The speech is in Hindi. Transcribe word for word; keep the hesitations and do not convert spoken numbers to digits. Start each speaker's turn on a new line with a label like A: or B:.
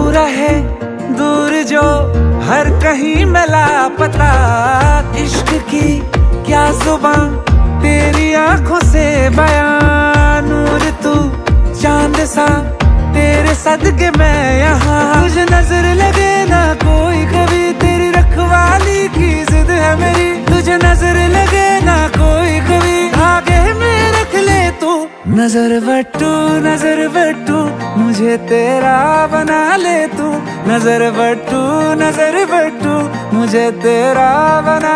A: रहे दूर जो हर कहीं मैं लापता। इश्क की क्या जुबान तेरी आंखों से बयान, नूर तू चांद सा तेरे सदके मैं यहाँ। तुझे नजर लगे ना कोई कभी, तेरी रखवाली की जिद है मेरी। तुझे नजर लगे ना कोई कभी, धागे में रख ले तू। नजर बट्टू नजर बट्टू मुझे तेरा बना ले तू। नजर बट्टू नजर बट्टू मुझे तेरा बना